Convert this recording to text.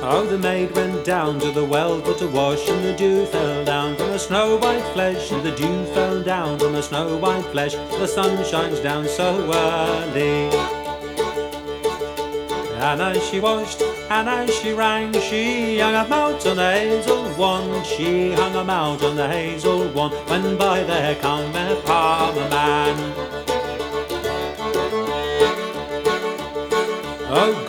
Oh, the maid went down to the well for to wash, and the dew fell down from her snow-white flesh, and the dew fell down from her snow-white flesh. The sun shines down so early. And as she washed, and as she rang, she hung a mout on the hazel wand. She hung a mout on the hazel wand, when by there come a farmer man.